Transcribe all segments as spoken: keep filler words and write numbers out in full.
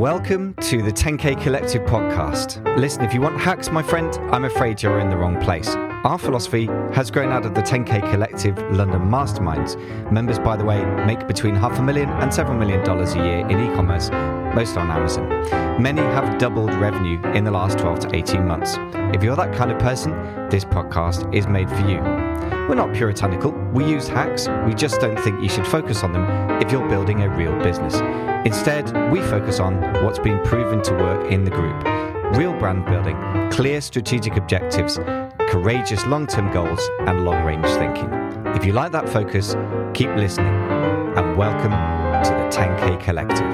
Welcome to the ten K Collective podcast. Listen, if you want hacks, my friend, I'm afraid you're in the wrong place. Our philosophy has grown out of the ten K Collective London masterminds. Members, by the way, make between half a million and several million dollars a year in e-commerce, most on Amazon. Many have doubled revenue in the last twelve to eighteen months. If you're that kind of person, this podcast is made for you. We're not puritanical. We use hacks. We just don't think you should focus on them if you're building a real business. Instead, we focus on what's been proven to work in the group. Real brand building, clear strategic objectives, courageous long-term goals, and long-range thinking. If you like that focus, keep listening. And welcome to the ten K Collective.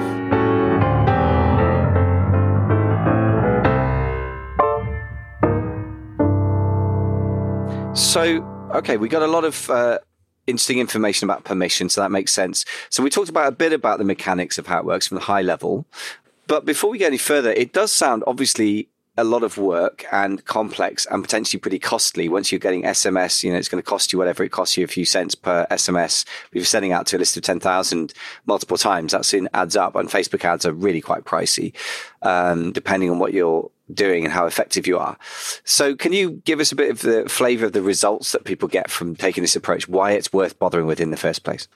So, okay, we got a lot of uh, interesting information about permission, so that makes sense. So we talked about a bit about the mechanics of how it works from the high level. But before we get any further, it does sound obviously a lot of work and complex and potentially pretty costly. Once you're getting S M S, you know, it's going to cost you whatever it costs you, a few cents per S M S. If you're sending out to a list of ten thousand multiple times, that soon adds up. And Facebook ads are really quite pricey, um, depending on what you're doing and how effective you are. So can you give us a bit of the flavor of the results that people get from taking this approach, why it's worth bothering with in the first place?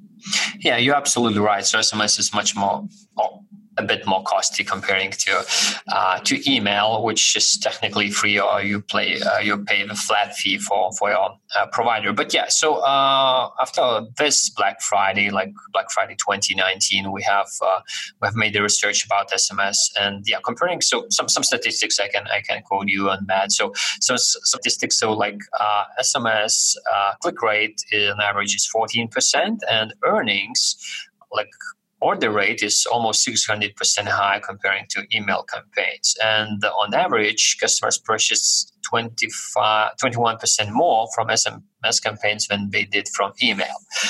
Yeah, you're absolutely right. So S M S is much more, oh, a bit more costly comparing to uh, to email, which is technically free, or you play uh, you pay the flat fee for for your uh, provider. But yeah, so uh, after this Black Friday, like Black Friday twenty nineteen, we have uh, we have made the research about S M S, and yeah, comparing so some some statistics I can I can quote you on that. So so statistics so like uh, S M S uh, click rate on average is fourteen percent, and earnings like order rate is almost six hundred percent high comparing to email campaigns. And on average, customers purchase twenty-five, twenty-one percent more from S M S campaigns than they did from email.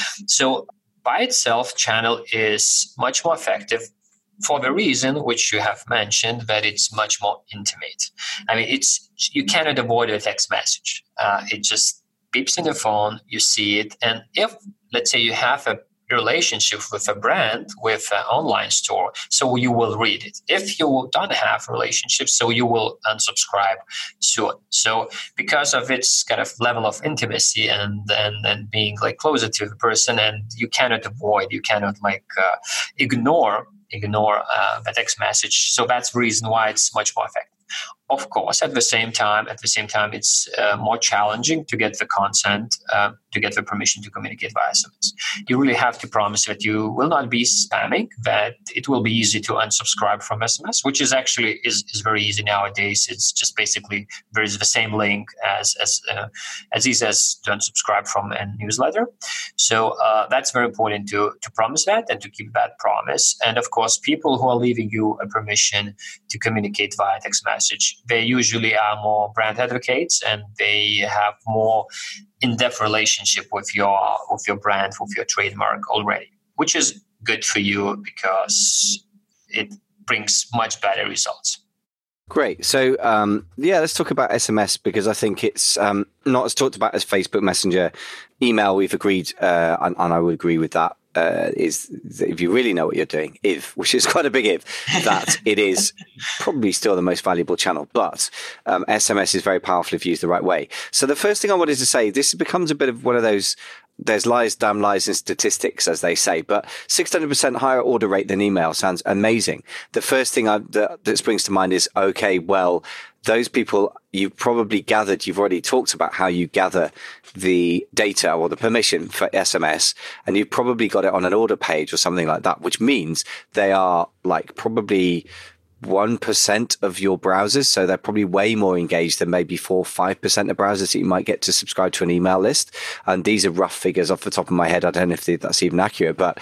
So by itself, channel is much more effective for the reason which you have mentioned, that it's much more intimate. I mean, it's you cannot avoid a text message. Uh, it just beeps in the phone, you see it. And if, let's say, you have a relationship with a brand, with an online store, so you will read it. If you don't have relationships, so you will unsubscribe soon. So because of its kind of level of intimacy and and, and being like closer to the person, and you cannot avoid, you cannot like uh, ignore ignore uh, the text message. So that's the reason why it's much more effective. Of course, at the same time, at the same time, it's uh, more challenging to get the consent, uh, to get the permission to communicate via S M S. You really have to promise that you will not be spamming, that it will be easy to unsubscribe from S M S, which is actually is, is very easy nowadays. It's just basically there is the same link as as uh, as easy as to unsubscribe from a newsletter. So uh, that's very important to to promise that and to keep that promise. And of course, people who are leaving you a permission to communicate via text message, they usually are more brand advocates, and they have more in-depth relationship with your with your brand, with your trademark already, which is good for you because it brings much better results. Great. So, um, yeah, let's talk about S M S, because I think it's um, not as talked about as Facebook Messenger. Email, we've agreed, uh, and, and I would agree with that, uh, is that if you really know what you're doing, if, which is quite a big if, that it is probably still the most valuable channel. But um, S M S is very powerful if used the right way. So the first thing I wanted to say, this becomes a bit of one of those, there's lies, damn lies in statistics, as they say, but six hundred percent higher order rate than email sounds amazing. The first thing I, that, that springs to mind is, okay, well, those people you've probably gathered, you've already talked about how you gather the data or the permission for S M S, and you've probably got it on an order page or something like that, which means they are like probably one percent of your browsers. So they're probably way more engaged than maybe four or five percent of browsers that you might get to subscribe to an email list. And these are rough figures off the top of my head. I don't know if that's even accurate, but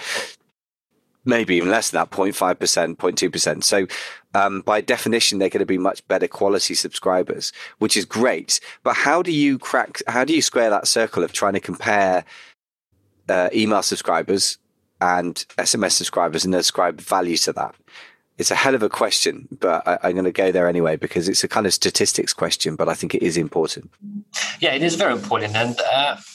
maybe even less than that, zero point five percent, zero point two percent. So um, by definition, they're going to be much better quality subscribers, which is great. But how do you crack, how do you square that circle of trying to compare uh, email subscribers and S M S subscribers and ascribe value to that? It's a hell of a question, but I, I'm going to go there anyway because it's a kind of statistics question, but I think it is important. Yeah, it is very important. And uh,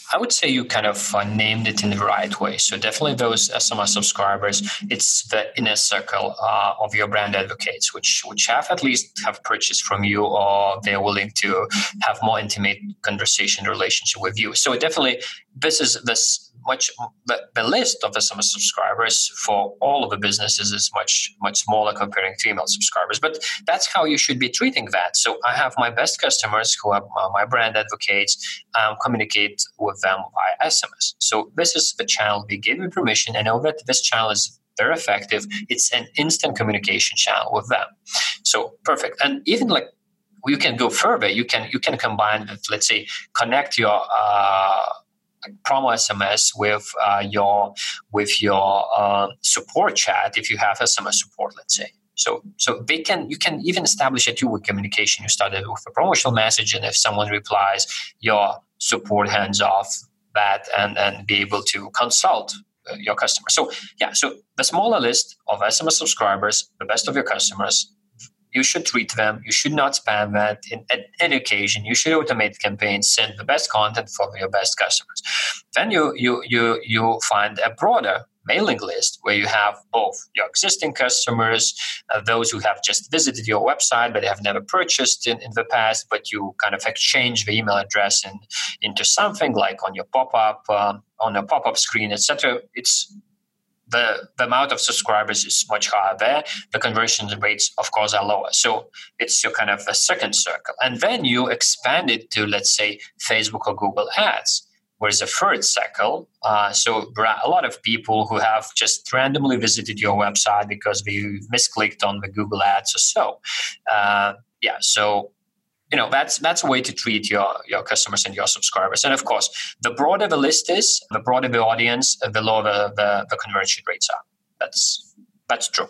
I would say you kind of uh, named it in the right way. So definitely those S M S subscribers, it's the inner circle uh, of your brand advocates, which which have at least have purchased from you, or they're willing to have more intimate conversation relationship with you. So definitely this is this much the, the list of S M S subscribers for all of the businesses is much much smaller comparing to email subscribers. But that's how you should be treating that. So I have my best customers who are uh, my brand advocates, um, communicate with them via S M S. So this is the channel we give you permission. I know that this channel is very effective. It's an instant communication channel with them. So perfect. And even like you can go further. You can you can combine with, let's say, connect your uh, promo S M S with uh, your with your uh, support chat if you have S M S support, let's say. So so they can you can even establish a two-way communication. You started with a promotional message, and if someone replies, your support hands off that and, and be able to consult uh, your customer. So yeah, so the smaller list of S M S subscribers, the best of your customers, you should treat them. You should not spam that in, at any occasion. You should automate campaigns, send the best content for your best customers. Then you you you you find a broader mailing list where you have both your existing customers, uh, those who have just visited your website but have never purchased in, in the past, but you kind of exchange the email address in, into something like on your pop-up, um, on a pop-up screen, et cetera. It's The, the amount of subscribers is much higher there. The conversion rates, of course, are lower. So it's your kind of a second circle. And then you expand it to, let's say, Facebook or Google Ads, where is a third circle. Uh, so there are a lot of people who have just randomly visited your website because they misclicked on the Google Ads or so. Uh, yeah, so... You know, that's that's a way to treat your, your customers and your subscribers. And of course, the broader the list is, the broader the audience, the lower the, the, the conversion rates are. That's that's true.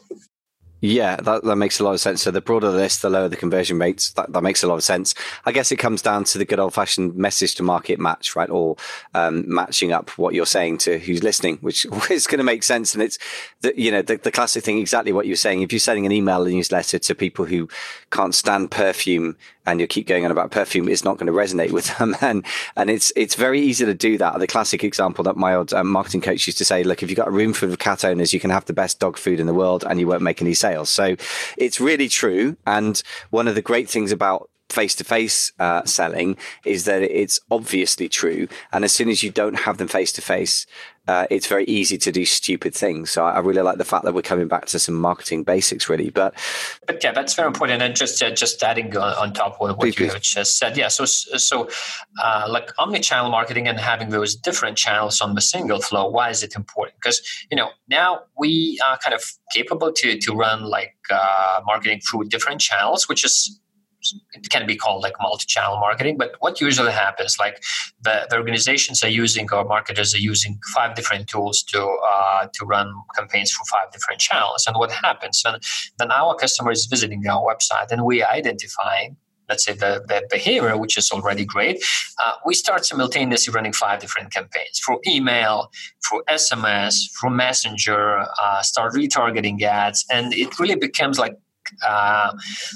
Yeah, that, that makes a lot of sense. So the broader the list, the lower the conversion rates. That, that makes a lot of sense. I guess it comes down to the good old-fashioned message to market match, right? Or um, matching up what you're saying to who's listening, which is going to make sense. And it's, the, you know, the, the classic thing, exactly what you're saying. If you're sending an email newsletter to people who can't stand perfume and you keep going on about perfume, it's not going to resonate with them. And and it's it's very easy to do that. The classic example that my old um, marketing coach used to say, look, if you've got a room full of cat owners, you can have the best dog food in the world and you won't make any sales. So it's really true. And one of the great things about face-to-face uh, selling is that it's obviously true. And as soon as you don't have them face-to-face, uh, it's very easy to do stupid things. So I, I really like the fact that we're coming back to some marketing basics, really. But but yeah, that's very important. And just uh, just adding on, on top of what please, you please. have just said, yeah. So so uh, like omni-channel marketing and having those different channels on the single flow. Why is it important? Because you know now we are kind of capable to to run like uh, marketing through different channels, which is. It can be called like multi-channel marketing, but what usually happens, like the, the organizations are using or marketers are using five different tools to uh, to run campaigns for five different channels. And what happens when then our customer is visiting our website and we are identifying, let's say, the, the behavior, which is already great, uh, we start simultaneously running five different campaigns through email, through S M S, through Messenger, uh, start retargeting ads, and it really becomes like uh,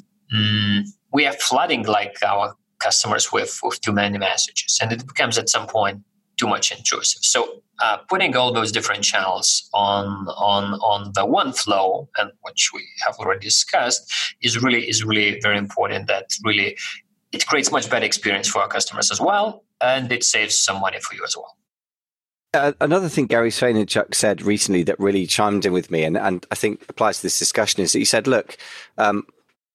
mm, we are flooding like our customers with, with too many messages, and it becomes at some point too much intrusive. So uh, putting all those different channels on on on the one flow, and which we have already discussed, is really is really very important. That really it creates much better experience for our customers as well, and it saves some money for you as well. Uh, another thing Gary Vaynerchuk said recently that really chimed in with me, and, and I think applies to this discussion, is that he said, look, um,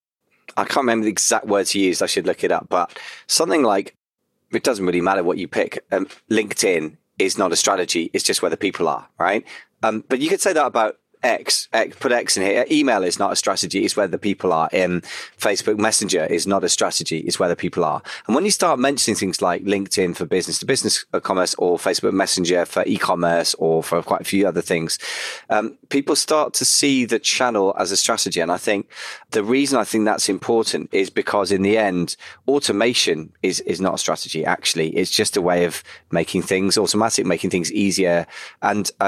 I can't remember the exact words he used. I should look it up. But something like, it doesn't really matter what you pick. Um, LinkedIn is not a strategy. It's just where the people are, right? Um, but you could say that about X, X, put X in here. Email is not a strategy. It's where the people are. In Facebook Messenger is not a strategy. It's where the people are. And when you start mentioning things like LinkedIn for business to business commerce, or Facebook Messenger for e-commerce, or for quite a few other things, um, people start to see the channel as a strategy. And I think the reason I think that's important is because in the end, automation is, is not a strategy. Actually, it's just a way of making things automatic, making things easier. And, um,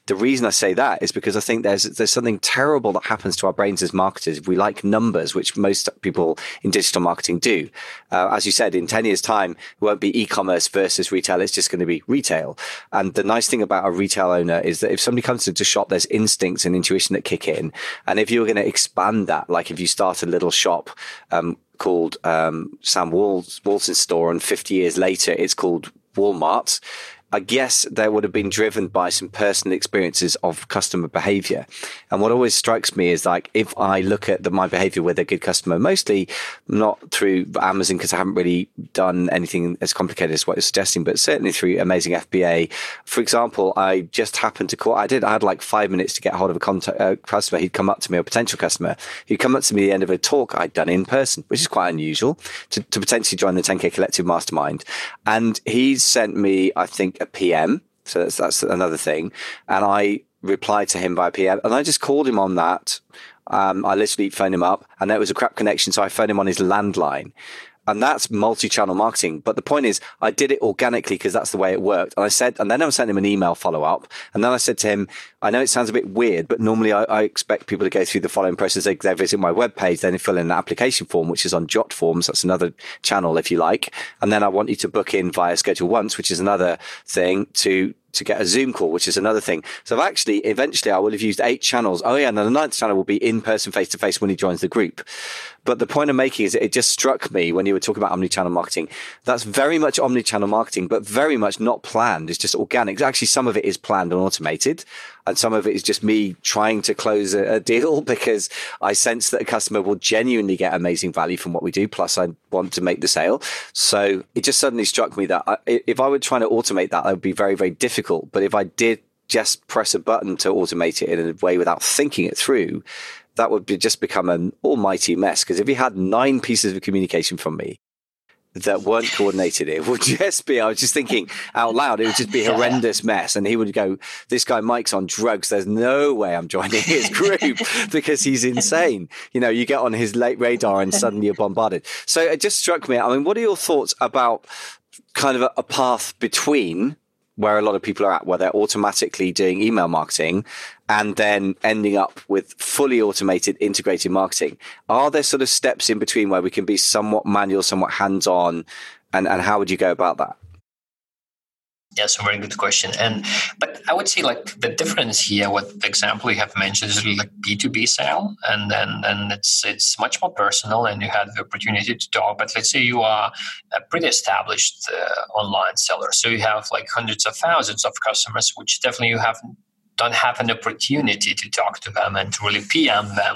the reason I say that is because I think there's there's something terrible that happens to our brains as marketers if we like numbers, which most people in digital marketing do. Uh, as you said, in ten years' time, it won't be e-commerce versus retail. It's just going to be retail. And the nice thing about a retail owner is that if somebody comes to shop, there's instincts and intuition that kick in. And if you're going to expand that, like if you start a little shop um, called um, Sam Walls, Walton's store, and fifty years later, it's called Walmart, I guess they would have been driven by some personal experiences of customer behavior. And what always strikes me is like, if I look at the, my behavior with a good customer, mostly not through Amazon, because I haven't really done anything as complicated as what you're suggesting, but certainly through Amazing F B A. For example, I just happened to call, I did, I had like five minutes to get hold of a contact, uh, customer. He'd come up to me, a potential customer. He'd come up to me at the end of a talk I'd done in person, which is quite unusual, to, to potentially join the ten K Collective Mastermind. And he sent me, I think, a P M. So that's, that's another thing. And I replied to him by P M, and I just called him on that. Um, I literally phoned him up, and it was a crap connection. So I phoned him on his landline. And that's multi-channel marketing. But the point is, I did it organically because that's the way it worked. And I said, and then I sent him an email follow-up. And then I said to him, I know it sounds a bit weird, but normally I, I expect people to go through the following process. They, they visit my webpage, then they fill in an application form, which is on Jot Forms. That's another channel, if you like. And then I want you to book in via Schedule Once, which is another thing, to to get a Zoom call, which is another thing. So I've actually, eventually I will have used eight channels. Oh yeah, and then the ninth channel will be in-person, face-to-face when he joins the group. But the point I'm making is it just struck me when you were talking about omnichannel marketing. That's very much omnichannel marketing, but very much not planned. It's just organic. Actually, some of it is planned and automated. And some of it is just me trying to close a, a deal because I sense that a customer will genuinely get amazing value from what we do. Plus, I want to make the sale. So it just suddenly struck me that I, if I were trying to automate that, that would be very, very difficult. But if I did just press a button to automate it in a way without thinking it through, that would be just become an almighty mess. Because if he had nine pieces of communication from me that weren't coordinated, it would just be, I was just thinking out loud, it would just be a horrendous mess. And he would go, this guy Mike's on drugs. There's no way I'm joining his group because he's insane. You know, you get on his late radar and suddenly you're bombarded. So it just struck me. I mean, what are your thoughts about kind of a, a path between where a lot of people are at, where they're automatically doing email marketing and then ending up with fully automated integrated marketing? Are there sort of steps in between where we can be somewhat manual, somewhat hands-on, and, and how would you go about that? Yes, a very good question. And but I would say like the difference here, what the example you have mentioned is really like B two B sale, and then and it's it's much more personal, and you have the opportunity to talk. But let's say you are a pretty established uh, online seller, so you have like hundreds of thousands of customers, which definitely you have don't have an opportunity to talk to them and to really P M them,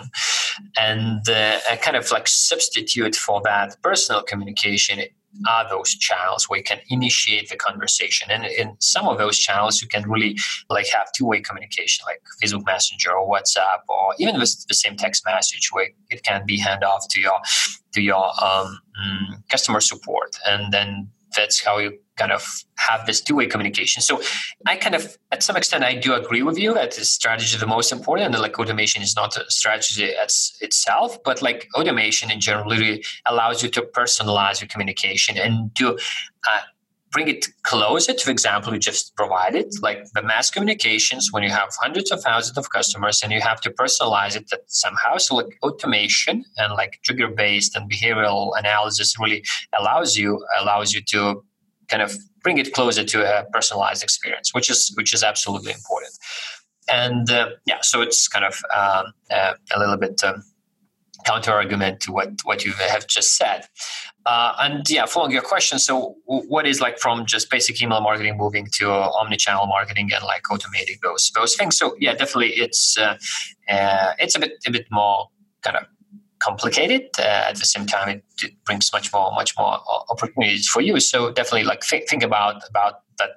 and uh, a kind of like substitute for that personal communication are those channels where you can initiate the conversation. And in some of those channels, you can really like have two-way communication, like Facebook Messenger or WhatsApp, or even with the same text message where it can be handed off to your to your um, customer support. And then that's how you kind of have this two-way communication. So I kind of, at some extent, I do agree with you that this strategy is the most important, and like automation is not a strategy as itself, but like automation in general really allows you to personalize your communication and to uh, bring it closer to the example you just provided, like the mass communications when you have hundreds of thousands of customers and you have to personalize it somehow. So like automation and like trigger-based and behavioral analysis really allows you allows you to kind of bring it closer to a personalized experience, which is which is absolutely important. And uh, yeah, so it's kind of um, uh, a little bit um, counter argument to what, what you have just said. Uh, and yeah, following your question, so w- what is like from just basic email marketing moving to uh, omni-channel marketing and like automating those those things? So yeah, definitely it's uh, uh, it's a bit a bit more kind of complicated. Uh, at the same time, it, it brings much more much more opportunities for you. So definitely like think, think about about that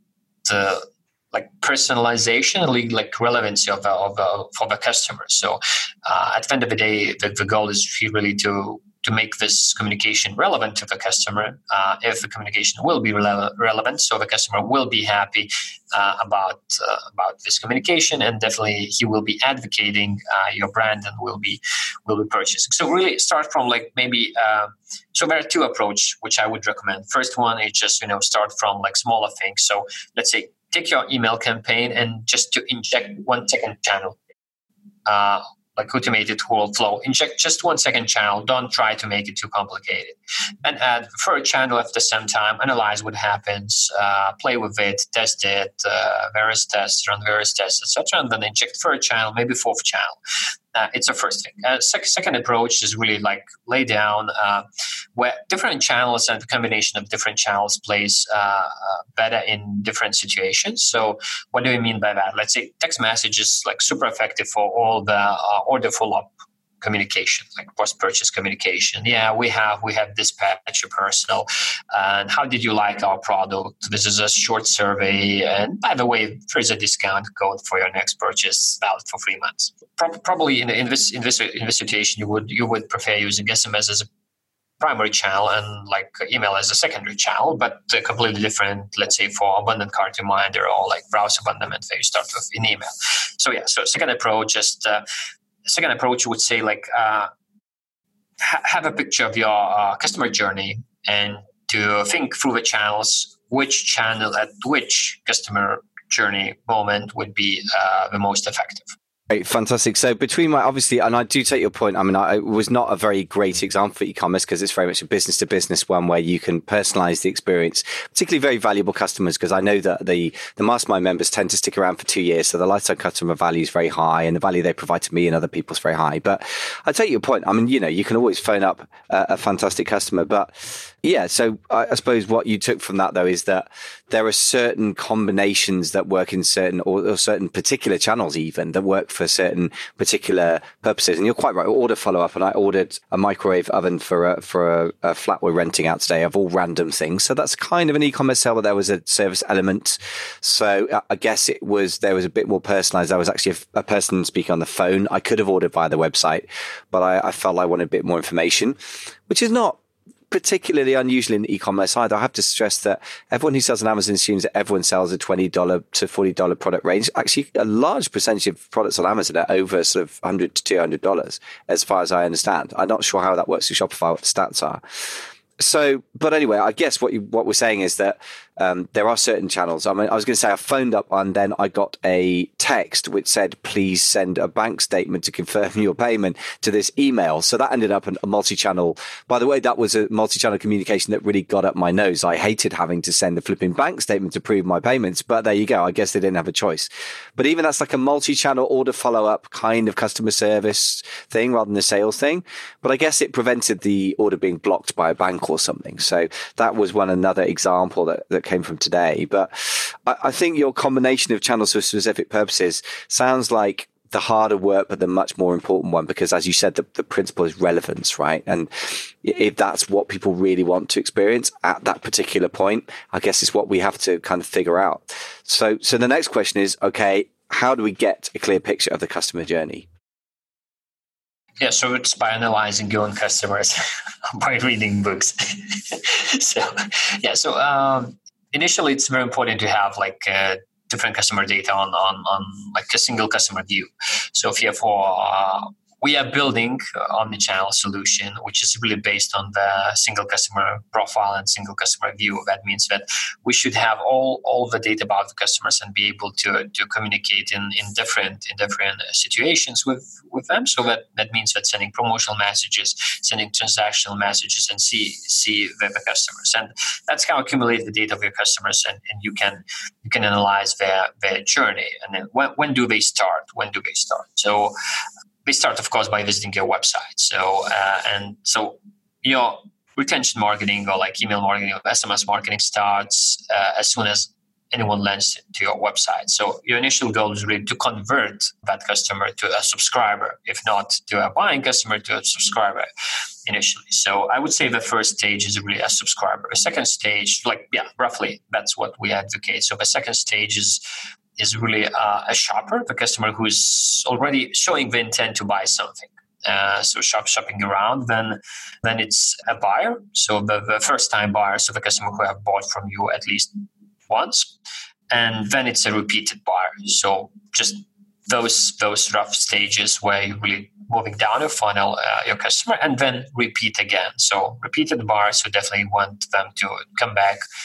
the like personalization and like relevancy of the, of the, for the customer. So uh, at the end of the day, the, the goal is really to to make this communication relevant to the customer. Uh, if the communication will be rele- relevant, so the customer will be happy uh, about uh, about this communication, and definitely he will be advocating uh, your brand and will be will be purchasing. So really start from like maybe. Uh, so there are two approaches which I would recommend. First one is just you know start from like smaller things. So let's say take your email campaign and just to inject one second channel, uh, like automated workflow. Inject just one second channel. Don't try to make it too complicated. And add for a channel at the same time. Analyze what happens. Uh, play with it. Test it. Uh, various tests. Run various tests, et cetera. And then inject third channel, maybe fourth channel. Uh, it's a first thing. Uh, sec- second approach is really like lay down uh, where different channels and the combination of different channels plays uh, uh, better in different situations. So what do we mean by that? Let's say text message is like super effective for all the uh, order follow-up communication, like post-purchase communication. Yeah, we have we have dispatch your personal. And how did you like our product? This is a short survey. And by the way, there's a discount code for your next purchase, valid for three months. Pro- probably in, in this in this in this situation, you would you would prefer using S M S as a primary channel and like email as a secondary channel, but uh, completely different. Let's say for abundant cart reminder or like browse abandonment, where you start with in email. So yeah, so second approach just. Uh, Second approach would say like uh, ha- have a picture of your uh, customer journey and to think through the channels, which channel at which customer journey moment would be uh, the most effective. Great, fantastic. So between my, obviously, and I do take your point, I mean, I, it was not a very great example for e-commerce because it's very much a business to business one where you can personalize the experience, particularly very valuable customers, because I know that the, the mastermind members tend to stick around for two years. So the lifetime customer value is very high and the value they provide to me and other people is very high. But I take your point. I mean, you know, you can always phone up a, a fantastic customer, but yeah, so I, I suppose what you took from that though is that there are certain combinations that work in certain or, or certain particular channels even that work for certain particular purposes. And you're quite right. Order follow up, and I ordered a microwave oven for a, for a, a flat we're renting out today of all random things. So that's kind of an e-commerce sale, but there was a service element. So I guess it was there was a bit more personalized. There was actually a, a person speaking on the phone. I could have ordered via the website, but I, I felt I wanted a bit more information, which is not particularly unusual in e-commerce either. I have to stress that everyone who sells on Amazon assumes that everyone sells a twenty dollars to forty dollars product range. Actually, a large percentage of products on Amazon are over sort of one hundred to two hundred dollars, as far as I understand. I'm not sure how that works with Shopify, what the stats are. So, but anyway, I guess what you, what we're saying is that um, there are certain channels. I mean, I was going to say I phoned up and then I got a text which said, please send a bank statement to confirm your payment to this email. So that ended up in a multi-channel. By the way, that was a multi-channel communication that really got up my nose. I hated having to send a flipping bank statement to prove my payments, but there you go. I guess they didn't have a choice. But even that's like a multi-channel order follow-up kind of customer service thing rather than a sales thing. But I guess it prevented the order being blocked by a bank or something. So that was one another example that, that came from today. But I, I think your combination of channels for specific purposes sounds like the harder work, but the much more important one, because as you said, the, the principle is relevance, right? And if that's what people really want to experience at that particular point, I guess it's what we have to kind of figure out. So, so the next question is, okay, how do we get a clear picture of the customer journey? Yeah, so it's by analyzing your own customers, by reading books. so, yeah, so um, initially it's very important to have like uh, different customer data on, on, on like a single customer view. So if you have for uh, we are building omni-channel solution, which is really based on the single customer profile and single customer view. That means that we should have all, all the data about the customers and be able to, to communicate in, in different in different situations with, with them. So that, that means that sending promotional messages, sending transactional messages, and see see the, the customers. And that's how you accumulate the data of your customers, and, and you can you can analyze their their journey. And then when when do they start? When do they start? So they start, of course, by visiting your website. So, uh, and so your retention marketing or like email marketing or S M S marketing starts uh, as soon as anyone lands to your website. So your initial goal is really to convert that customer to a subscriber, if not to a buying customer, to a subscriber initially. So I would say the first stage is really a subscriber. The second stage, like, yeah, roughly, that's what we advocate. So the second stage is is really uh, a shopper, the customer who is already showing the intent to buy something. Uh, so shop shopping around, then then it's a buyer. So the, the first time buyer, so the customer who have bought from you at least once. And then it's a repeated buyer. So just those those rough stages where you're really moving down your funnel, uh, your customer, and then repeat again. So repeated buyers, so definitely want them to come back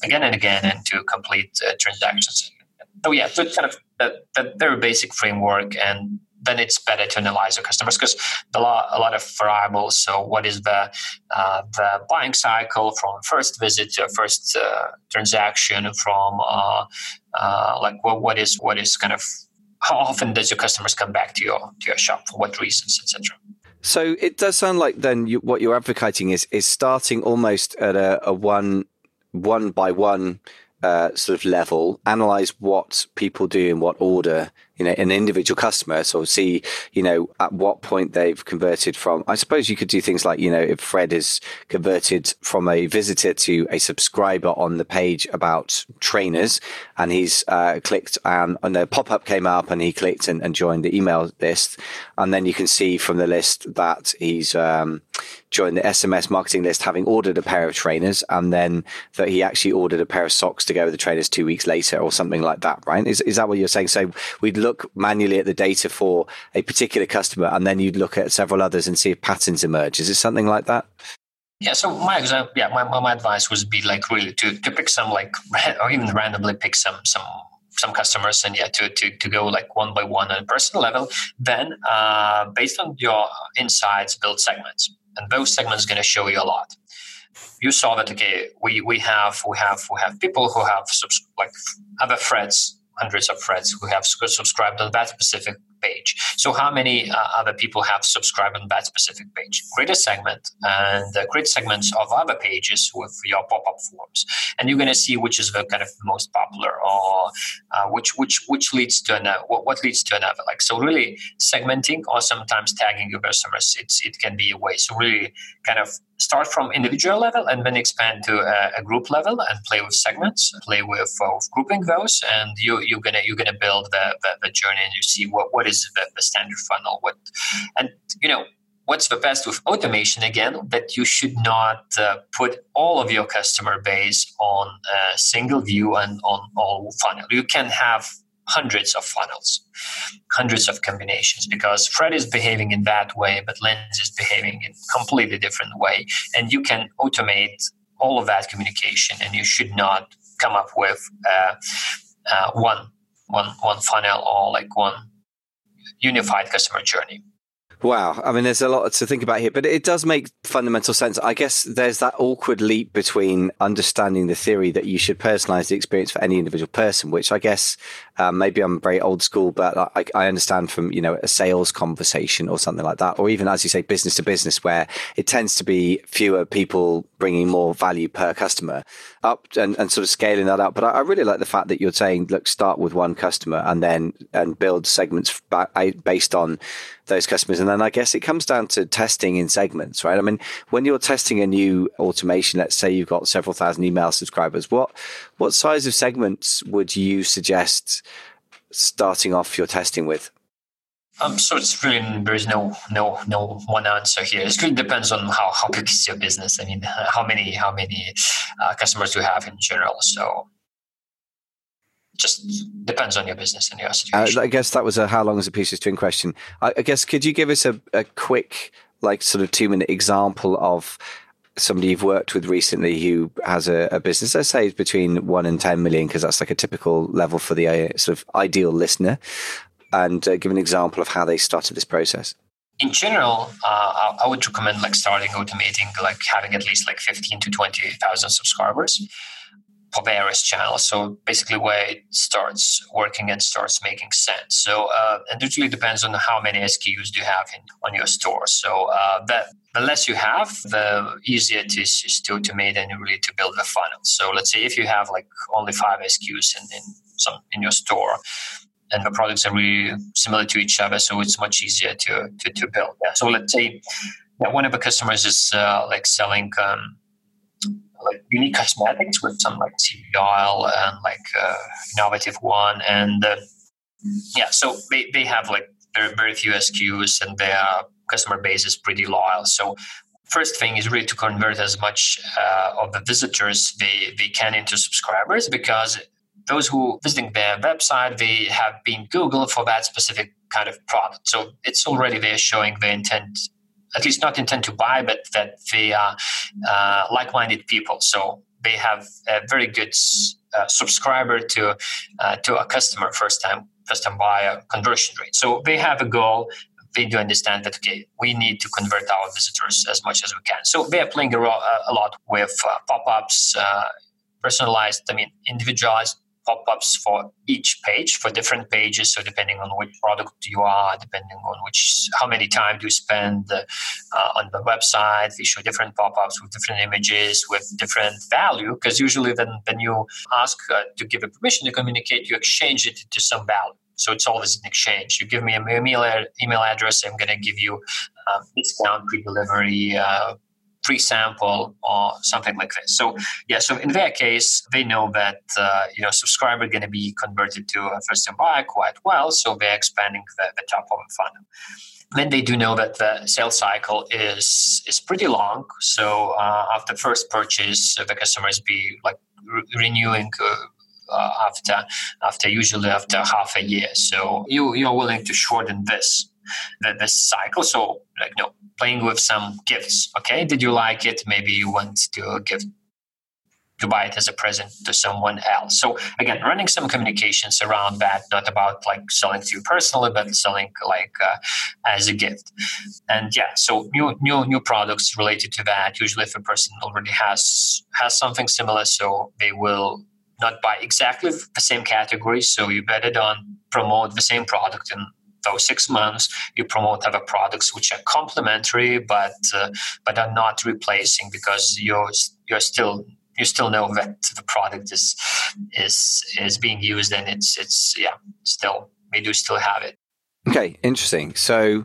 again and again and to complete uh, transactions. So yeah, so it's kind of the, the very basic framework, and then it's better to analyze your customers because a lot, a lot of variables. So what is the uh, the buying cycle from first visit to first uh, transaction? From uh, uh, like what what is what is kind of how often does your customers come back to your to your shop, for what reasons, et cetera. So it does sound like then you, what you're advocating is is starting almost at a, a one one by one uh, sort of level, analyze what people do in what order, you know, an individual customer. So see, you know, at what point they've converted from, I suppose you could do things like, you know, if Fred is converted from a visitor to a subscriber on the page about trainers, and he's uh, clicked and, and a pop-up came up and he clicked and, and joined the email list. And then you can see from the list that he's um, joined the S M S marketing list, having ordered a pair of trainers, and then that he actually ordered a pair of socks to go with the trainers two weeks later or something like that, right? Is, is that what you're saying? So we'd look manually at the data for a particular customer, and then you'd look at several others and see if patterns emerge. Is it something like that? Yeah. So my example, yeah, my, my advice would be like really to, to pick some like, or even randomly pick some, some, some customers, and yeah, to, to, to go like one by one on a personal level. Then uh, based on your insights, build segments, and those segments are going to show you a lot. You saw that, okay, we, we have, we have, we have people who have subs- like other threads, hundreds of threads who have subscribed on that specific page. So how many uh, other people have subscribed on that specific page? Create a segment and uh, create segments of other pages with your pop-up forms. And you're going to see which is the kind of most popular, or uh, which which which leads to another, what, what leads to another. Like, so really segmenting or sometimes tagging your customers, it's, it can be a way. So really kind of start from individual level and then expand to a, a group level and play with segments, play with, uh, with grouping those, and you, you're gonna you're gonna build the, the, the journey, and you see what, what is the, the standard funnel. What and you know what's the best with automation again, that you should not uh, put all of your customer base on a single view and on all funnel. You can have hundreds of funnels, hundreds of combinations, because Fred is behaving in that way, but Lens is behaving in a completely different way. And you can automate all of that communication, and you should not come up with uh, uh, one, one, one funnel or like one unified customer journey. Wow. I mean, there's a lot to think about here, but it does make fundamental sense. I guess there's that awkward leap between understanding the theory that you should personalize the experience for any individual person, which I guess um, maybe I'm very old school, but I, I understand from, you know, a sales conversation or something like that, or even, as you say, business to business, where it tends to be fewer people bringing more value per customer up and, and sort of scaling that up. But I, I really like the fact that you're saying, look, start with one customer and then and build segments based on those customers. And then I guess it comes down to testing in segments, right? I mean, when you're testing a new automation, let's say you've got several thousand email subscribers, what what size of segments would you suggest starting off your testing with? Um, so it's really, there is no no no one answer here. It really depends on how, how big is your business. I mean, how many how many uh, customers do you have in general. So just depends on your business and your situation. Uh, I guess that was a how long is a piece of string question. I, I guess, could you give us a, a quick, like, sort of two minute example of somebody you've worked with recently who has a, a business, let's say, between one and ten million, because that's like a typical level for the uh, sort of ideal listener, and uh, give an example of how they started this process? In general, uh, I would recommend like starting automating, like having at least like fifteen to twenty thousand subscribers for various channels. So basically where it starts working and starts making sense. So, uh, and it really depends on how many S K Us do you have in, on your store. So uh, that the less you have, the easier it is, is to automate and really to build the funnel. So let's say if you have like only five S K Us in, in, some, in your store, and the products are really similar to each other, so it's much easier to to, to build. Yeah. So let's say that one of the customers is uh, like selling um, like unique cosmetics with some like C B oil and like uh, innovative one, and uh, yeah, so they, they have like very, very few S K Us, and their customer base is pretty loyal. So first thing is really to convert as much uh, of the visitors they, they can into subscribers, because those who visiting their website, they have been Googled for that specific kind of product. So it's already there showing the intent, at least not intent to buy, but that they are uh, like-minded people. So they have a very good uh, subscriber to uh, to a customer first time first time buyer conversion rate. So they have a goal. They do understand that, okay, we need to convert our visitors as much as we can. So they are playing a, ro- a lot with uh, pop-ups, uh, personalized, I mean, individualized pop-ups for each page, for different pages. So depending on which product you are, depending on which, how many time do you spend uh, uh, on the website, we show different pop-ups with different images, with different value. Because usually when, when you ask uh, to give a permission to communicate, you exchange it to some value. So it's always an exchange. You give me an email, email address, I'm going to give you a discount, pre-delivery, uh, free sample, or something like this. So yeah, so in their case, they know that uh, you know subscriber going to be converted to a first-time buyer quite well, so they're expanding the, the top of the funnel. Then they do know that the sales cycle is is pretty long. So uh, after first purchase, the customers be like re- renewing. Uh, Uh, after after usually after half a year. So you you're willing to shorten this the, this cycle. So like you know, playing with some gifts. Okay, did you like it? Maybe you want to give to buy it as a present to someone else. So again, running some communications around that, not about like selling to you personally, but selling like uh, as a gift. And yeah, so new new new products related to that. Usually, if a person already has has something similar, so they will not buy exactly the same category. So you bet it on promote the same product in those six months. You promote other products which are complementary, but uh, but are not replacing, because you're you're still you still know that the product is is is being used, and it's it's yeah still we do still have it. Okay, interesting. So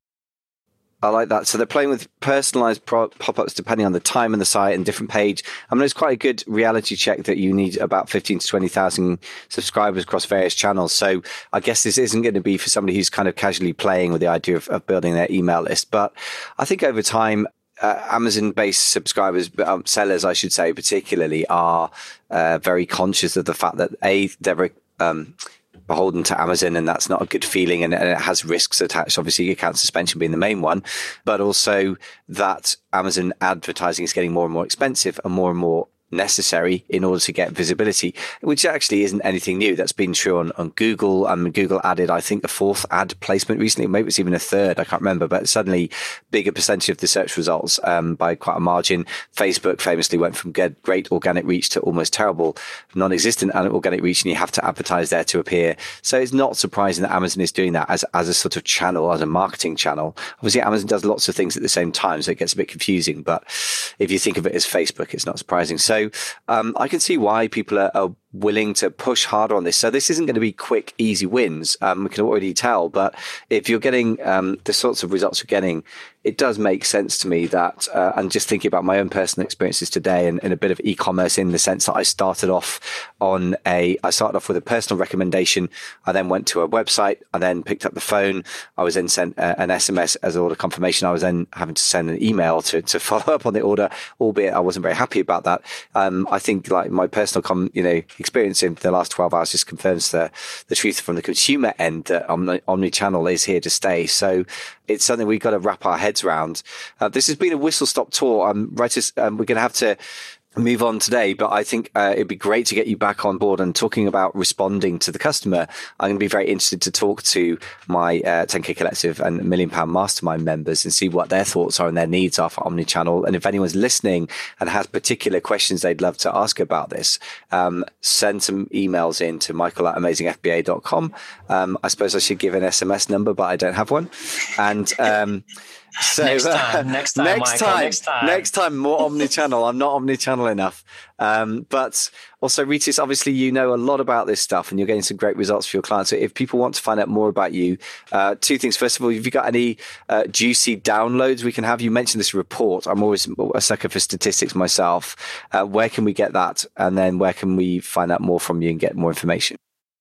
I like that. So they're playing with personalized pro- pop-ups depending on the time and the site and different page. I mean, it's quite a good reality check that you need about fifteen to twenty thousand subscribers across various channels. So I guess this isn't going to be for somebody who's kind of casually playing with the idea of, of building their email list. But I think over time, uh, Amazon-based subscribers, um, sellers, I should say, particularly, are uh, very conscious of the fact that, A, they're very um, beholden to Amazon, and that's not a good feeling, and, and it has risks attached, obviously account suspension being the main one, but also that Amazon advertising is getting more and more expensive and more and more necessary in order to get visibility, which actually isn't anything new. That's been true on, on Google. Um, Google added, I think, a fourth ad placement recently. Maybe it's even a third. I can't remember, but suddenly bigger percentage of the search results um, by quite a margin. Facebook famously went from get great organic reach to almost terrible, non-existent organic reach, and you have to advertise there to appear. So it's not surprising that Amazon is doing that as, as a sort of channel, as a marketing channel. Obviously, Amazon does lots of things at the same time, so it gets a bit confusing. But if you think of it as Facebook, it's not surprising. So So um, I can see why people are, are willing to push harder on this. So this isn't going to be quick, easy wins. Um, we can already tell. But if you're getting um, the sorts of results you're getting, it does make sense to me that, uh, and just thinking about my own personal experiences today and, and a bit of e-commerce in the sense that I started off on a, I started off with a personal recommendation. I then went to a website. I then picked up the phone. I was then sent uh, an S M S as order confirmation. I was then having to send an email to, to follow up on the order, albeit I wasn't very happy about that. Um, I think like my personal, com, you know, experience in the last twelve hours just confirms the, the truth from the consumer end that omni, omni-channel is here to stay. So it's something we've got to wrap our heads around. Uh, this has been a whistle-stop tour. Um, writers, um, we're going to have to move on today, but I think uh, it'd be great to get you back on board and talking about responding to the customer. I'm going to be very interested to talk to my uh, ten K Collective and Million Pound Mastermind members and see what their thoughts are and their needs are for omnichannel. And if anyone's listening and has particular questions they'd love to ask about this, um, send some emails in to michael at amazing f b a dot com. Um, I suppose I should give an S M S number, but I don't have one. And um, So next time, next time, next Michael, time, next time, next time, more omni-channel. I'm not omni-channel enough. Um, but also, Rytis, obviously, you know a lot about this stuff, and you're getting some great results for your clients. So, if people want to find out more about you, uh, two things. First of all, have you got any uh, juicy downloads we can have? You mentioned this report. I'm always a sucker for statistics myself. Uh, where can we get that? And then, where can we find out more from you and get more information?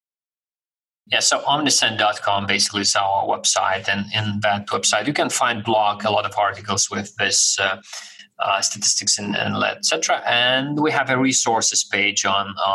Yeah, so omnisend dot com basically is our website, and in that website you can find blog, a lot of articles with this uh, uh, statistics and, and et cetera. And we have a resources page on on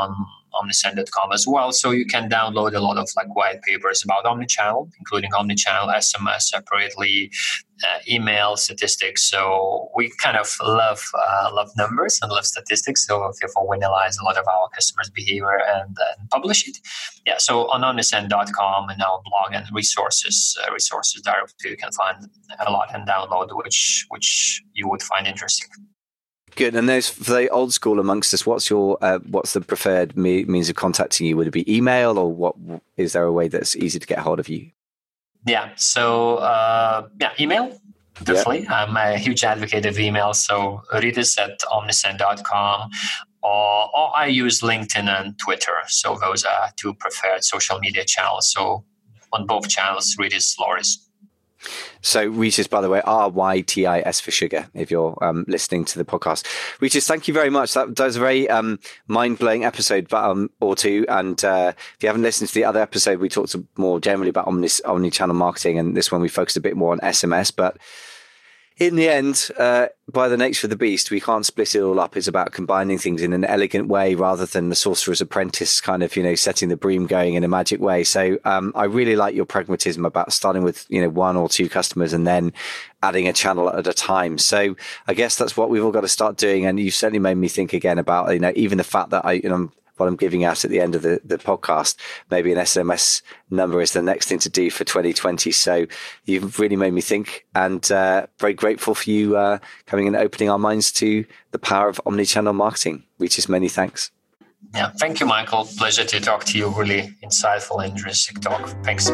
omnisend dot com as well. So you can download a lot of like white papers about omnichannel, including omnichannel, S M S separately, uh, email statistics. So we kind of love uh, love numbers and love statistics. So therefore we analyze a lot of our customers' behavior and, and publish it. Yeah. So on omnisend dot com and our blog and resources uh, resources directly, you can find a lot and download which which you would find interesting. Good. And those for the old school amongst us, what's your uh, what's the preferred me- means of contacting you? Would it be email, or what? Is there a way that's easy to get hold of you? Yeah. So uh, yeah, email. Definitely. Yep. I'm a huge advocate of email. So Rytis at omnisend dot com, or or I use LinkedIn and Twitter. So those are two preferred social media channels. So on both channels, Rytis Lauris. So Rytis, by the way, R Y T I S for sugar, if you're um, listening to the podcast. Rytis, thank you very much. That, that was a very um, mind-blowing episode um, or two. And uh, if you haven't listened to the other episode, we talked more generally about omni, omni-channel marketing. And this one, we focused a bit more on S M S. But in the end, uh, by the nature of the beast, we can't split it all up. It's about combining things in an elegant way rather than the Sorcerer's Apprentice kind of, you know, setting the broom going in a magic way. So um, I really like your pragmatism about starting with, you know, one or two customers and then adding a channel at a time. So I guess that's what we've all got to start doing. And you certainly made me think again about, you know, even the fact that I, you know, what I'm giving out at the end of the, the podcast, maybe an S M S number is the next thing to do for twenty twenty. So you've really made me think, and uh, very grateful for you uh, coming and opening our minds to the power of omnichannel marketing. Rytis, many thanks. Yeah, thank you, Michael. Pleasure to talk to you. Really insightful, interesting talk. Thanks.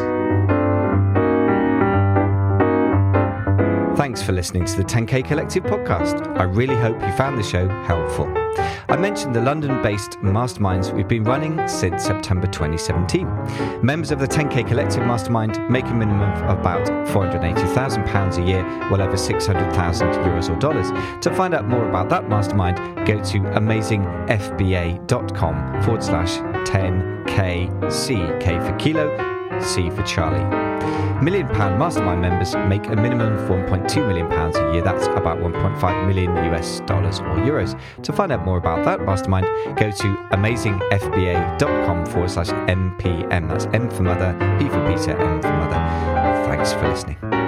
Thanks for listening to the ten K Collective podcast. I really hope you found the show helpful. I mentioned the London-based masterminds we've been running since September twenty seventeen. Members of the ten K Collective Mastermind make a minimum of about four hundred eighty thousand pounds a year, well over six hundred thousand euros or dollars. To find out more about that mastermind, go to amazingfba.com forward slash 10KC, K for kilo, C for Charlie. Million pound mastermind members make a minimum of one point two million pounds a year. That's about one point five million U S dollars or euros. To find out more about that mastermind, go to amazingfba.com forward slash MPM. That's M for mother, P for Peter, M for mother. Thanks for listening.